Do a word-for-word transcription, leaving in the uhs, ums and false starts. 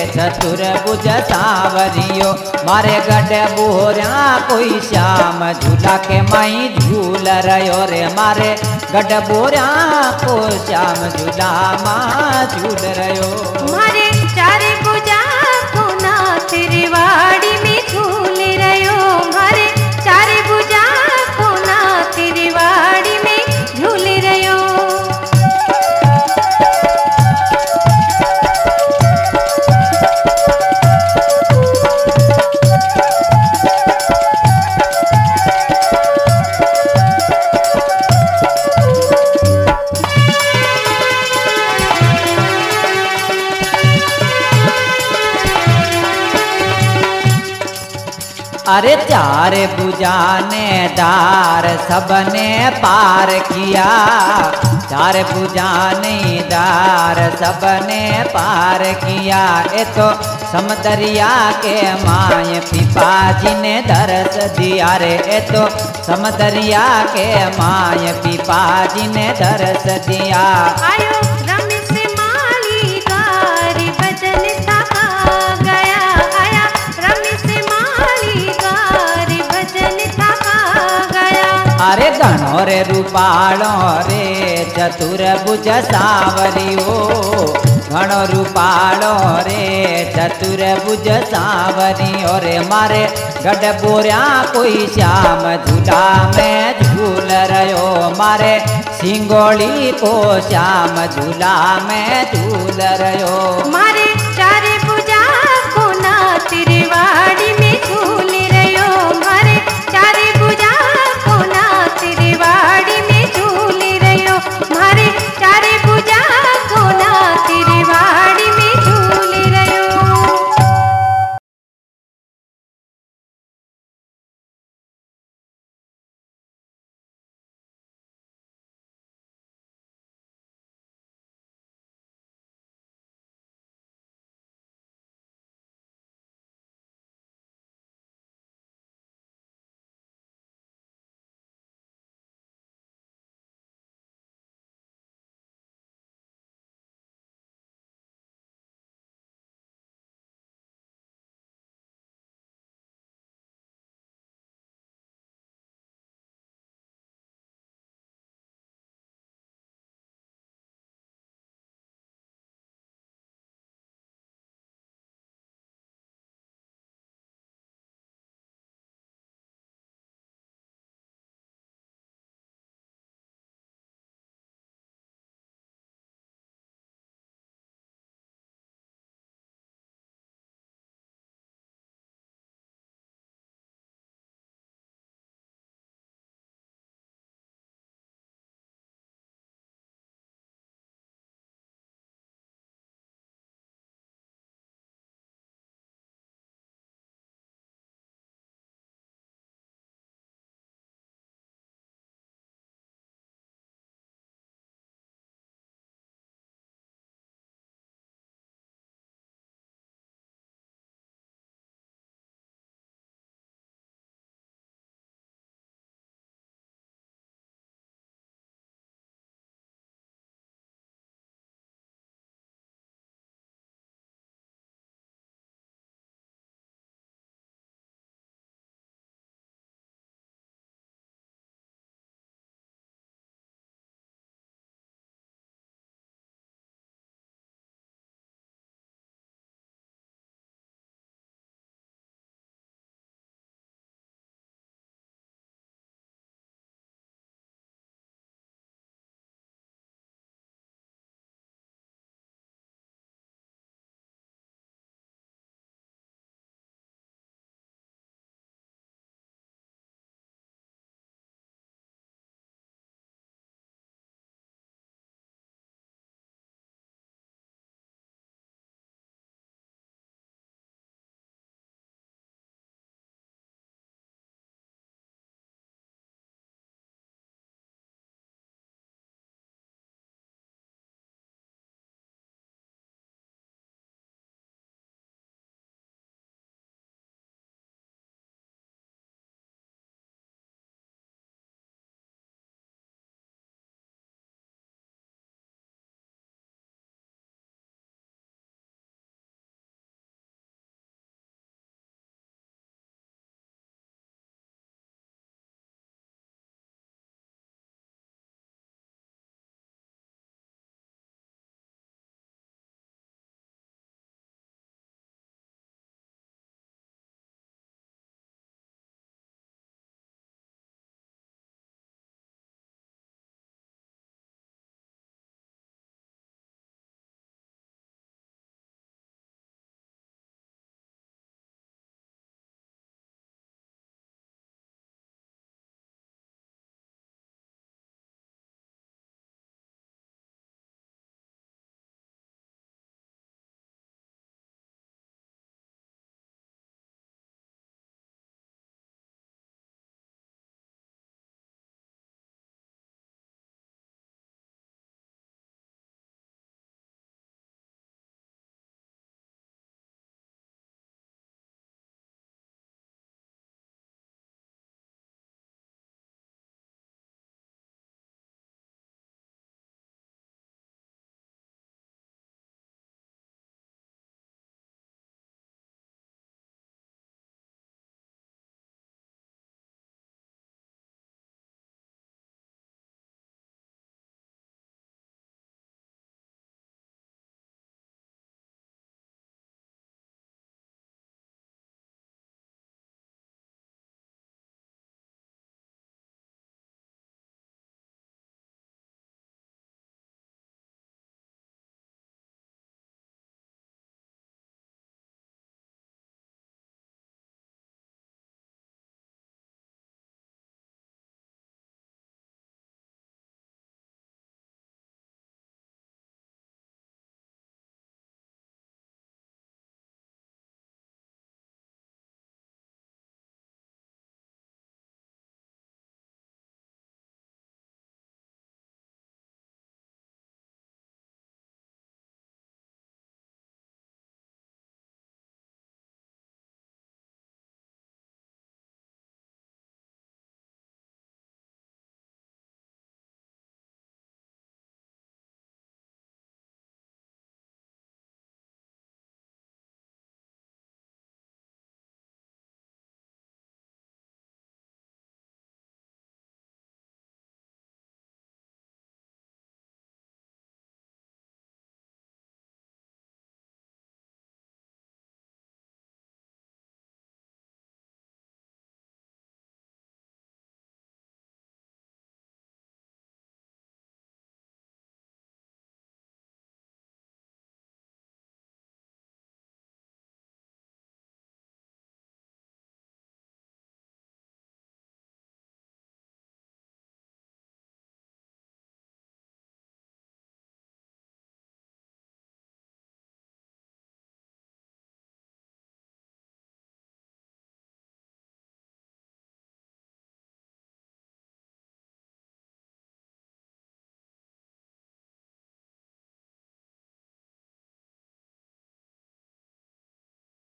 चतुर्भुज सांवरियो मारे गढ़ बोरिया कोई श्याम झूला के माई झूल रयो रे मारे गढ़ बोरिया को श्याम झूला माँ झूल रयो मारे चारे भुजा को नाथ रेवाड़ी में झूल रयो मारे चारे भुजा को नाथ रेवाड़ी में झूल रयो। अरे चार भुजा ने दार सबने पार किया चार भुजा ने दार सबने पार किया ए तो समदरिया के माय पिपाजी ने दरस दिया रे ए तो समदरिया के माय पिपाजी ने दरस दिया। आयो रमेश माली कारी भजन थका गया आया रमेश माली कारी भजन थका गया। अरे गणो रे रूपालो रे चतुर्भुज सांवरियो घणो रूपालो रे चतुर्भुज सांवरियो रे मारे गढ़ बोरिया कोई श्याम झूला में झूल रयो मारे सिंगोली को श्याम झूला में झूल रयो मारे